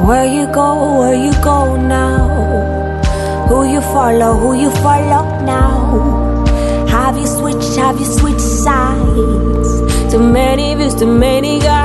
Where you go now? Who you follow now? Have you switched sides? Too many views, too many guys.